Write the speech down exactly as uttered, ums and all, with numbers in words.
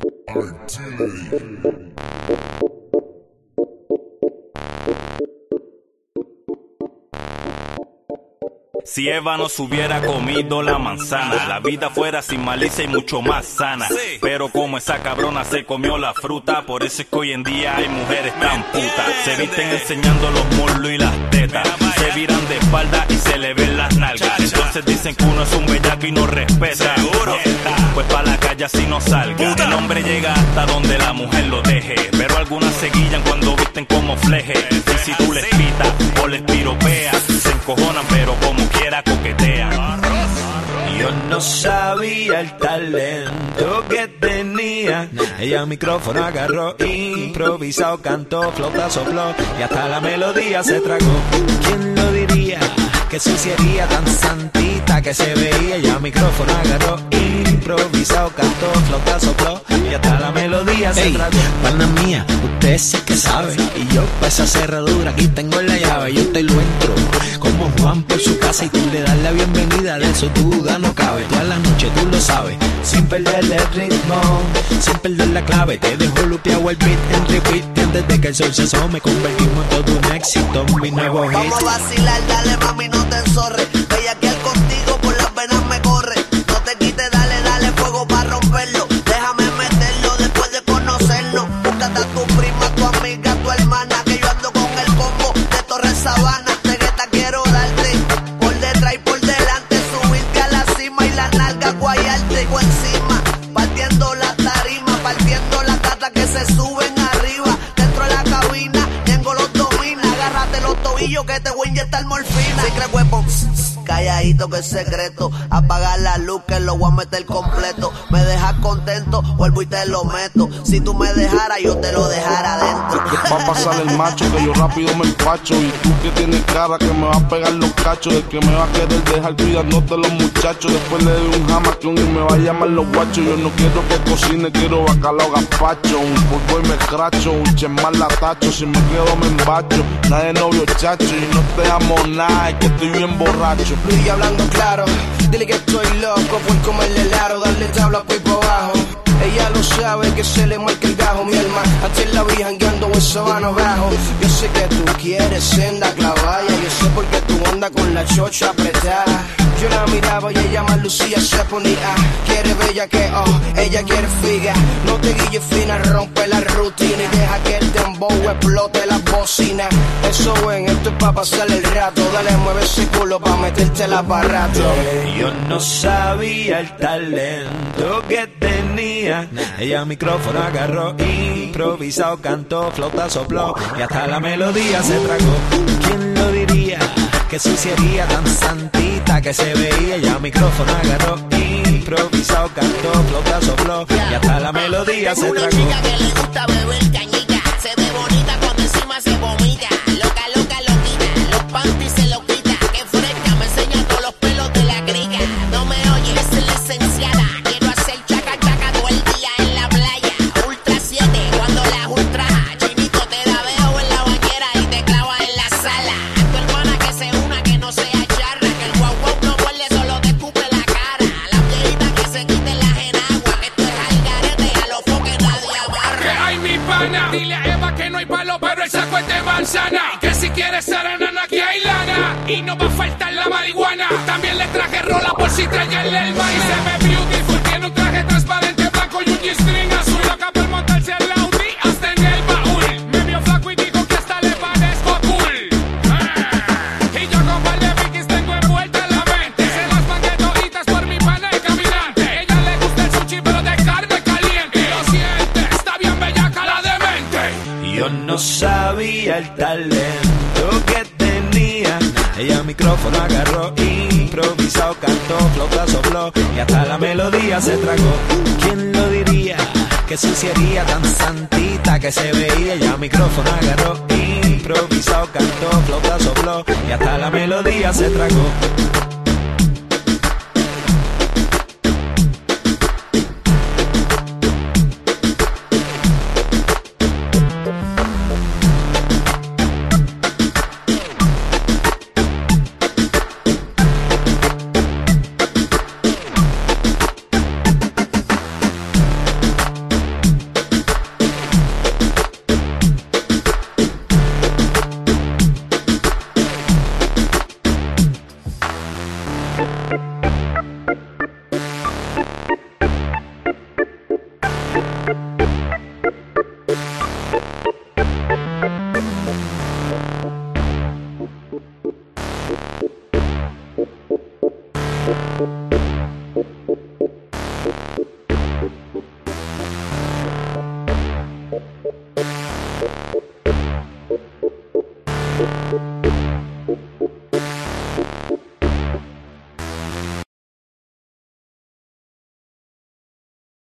Si Eva no se hubiera comido la manzana, la vida fuera sin malicia y mucho más sana. Sí. Pero como esa cabrona se comió la fruta, por eso es que hoy en día hay mujeres tan putas. Se visten enseñando los muslos y las tetas, se viran de espalda y se le ven las nalgas. Entonces dicen que uno es un bellaco y no respeta. ¿Seguro? Pues pa' la calle así no salga. El hombre llega hasta donde la mujer lo deje, pero algunas se guillan cuando visten como fleje. Y si tú les pitas o les piropeas, se encojonan pero como quiera coquetean. Yo no sabía el talento que tenía. Ella el micrófono agarró, improvisado, cantó, flota, sopló y hasta la melodía se tragó. ¿Quién lo diría? Que su sería tan santita que se veía. Ella el micrófono agarró, improvisado, cantó, flota, sopló y hasta la melodía se tragó. Pana mía, usted sí que sabe, y yo pa' esa cerradura aquí tengo la llave. Yo te lo entro como Juan por su casa y tú le das la bienvenida, de eso tu duda no cabe. Toda la noche tú lo sabes, sin perder el ritmo, sin perder la clave. Te dejo lupeado el beat en repeat, antes de que el sol se asome convertimos en todo un éxito, mi nuevo hit. Vamos a vacilar, dale mami, no te enzorres. Bella que al contigo por las venas me corre. No te quites, dale, dale fuego para romperlo. Déjame meterlo después de conocernos. Búscate a tu prima, tu amiga, tu hermana, que yo ando con el combo de Torre Sabana. De gueta quiero darte por detrás y por delante, subirte a la cima y la nalga guayarte por encima, partiendo la tarima, partiendo la cata que se suben arriba. Dentro de la cabina, tengo los domina. Agárrate los tobillos que te voy a inyectar morfina. Secret weapon, calladito que es secreto. Apagar la luz que lo voy a meter completo. Me dejas contento, vuelvo y te lo meto. Si tú me dejaras, yo te lo dejara adentro. Va a pasar el macho que yo rápido me empacho. Y tú que tienes cara que me va a pegar los cachos. El que me va a querer dejar cuidándote los muchachos. Después le doy un jamacón y me va a llamar los guachos. Yo no quiero que cocine, quiero bacalao gazpacho. Un polvo y me escracho, un chemar la tacho. Si me quedo me embacho, nada de novio chacho. Y no te amo nada, es que estoy bien borracho. Y hablando claro, dile que estoy loco por comerle el aro, darle tabla por por abajo. Ella lo sabe que se le marca el gajo, mi alma hasta la vi jangueando en Sabana abajo. Yo sé que tú quieres senda clavaya, yo sé por qué tú andas con la chocha apretada. Yo la miraba y ella más lucía se ponía. Quiere bella que oh, ella quiere figa. No te guilles fina, rompe la rutina y deja que el dembow explote la bocina. Eso ven, esto es pa' pasar el rato. Dale, mueve ese culo pa' meterte el aparato. Yo no sabía el talento que tenía. Ella el micrófono agarró, improvisado, cantó, flota, sopló y hasta la melodía se tragó. ¿Quién lo diría? Que su sería tan santita que se veía. Ella el micrófono agarró, improvisado, cantó, flota, sopló y hasta la melodía se tragó. Una chica que le gusta beber cañita, se ve bonita cuando encima se vomita. Loca, loca, loquita, los panties se lo quita. Que fresca, me enseña todos los pelos de la crica. No me oyes, es la licenciada. Quiero hacer chaca, chaca todo el día en la playa. Ultra siete, cuando la ultraja. Chinito, te da veo en la bañera y te clava en la sala. Tu hermana que se una, que no sea charra. Que el guau guau no muerde, solo te escupe la cara. La viejita que se quite las enaguas. Que esto es al garete, a los foques nadie amarra. Que hay mi pana, dile a Eva que no hay palo, pero el saco es de manzana. Y que si quieres ser enana, aquí hay lana. Y no va a faltar la marihuana. También le traje rola por si traerle el maíz. Se ve beautiful, tiene un traje transparente blanco y un G-string azul. Acá por montarse el Audi hasta en el baúl. Me vio flaco y dijo que hasta le parezco cool. Ah, y yo con par de Vicky's tengo envuelta en la mente. Se las manguetoitas por mi pana el caminante. Ella le gusta el sushi pero de carne caliente. Y lo siente, está bien bellaca la demente. Yo no sabía el talento que tenía. Ella el micrófono agarró, improvisado, cantó, flota, sopló y hasta la melodía se tragó. ¿Quién lo diría? Que su sería tan santita que se veía. Ella el micrófono agarró, improvisado, cantó, flota, sopló y hasta la melodía se tragó. Bye.